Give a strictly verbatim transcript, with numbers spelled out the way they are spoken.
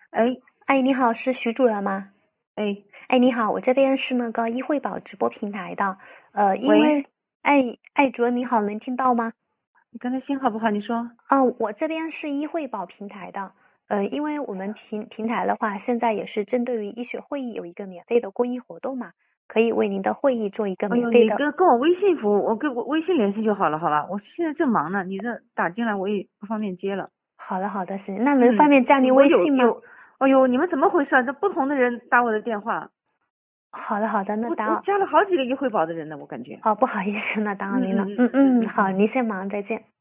哎哎，你好，是徐主任吗？ 哎， 哎，你好，我这边是那个易惠宝直播平台的，呃，因喂， 为，哎哎，主任你好，能听到吗？ 你刚才信号不好，你说。 哦，我这边是易惠宝平台的，呃，因为我们平平台的话，现在也是针对于医学会议有一个免费的公益活动嘛，可以为您的会议做一个哎呦， 免费的。 你跟跟我微信服务，我跟我微信联系就好了，好吧？我现在正忙呢，你这打进来我也不方便接了。 好的好的，行，那能方嗯， 便加您我微信吗？ 有有，哎呦，你们怎么回事啊？这不同的人打我的电话， 好的好的，那我我打扰， 加了好几个易惠宝的人呢，我感觉。 哦，不好意思，那打扰您了。 嗯嗯嗯嗯嗯， 嗯嗯嗯。 好，您先忙，再见。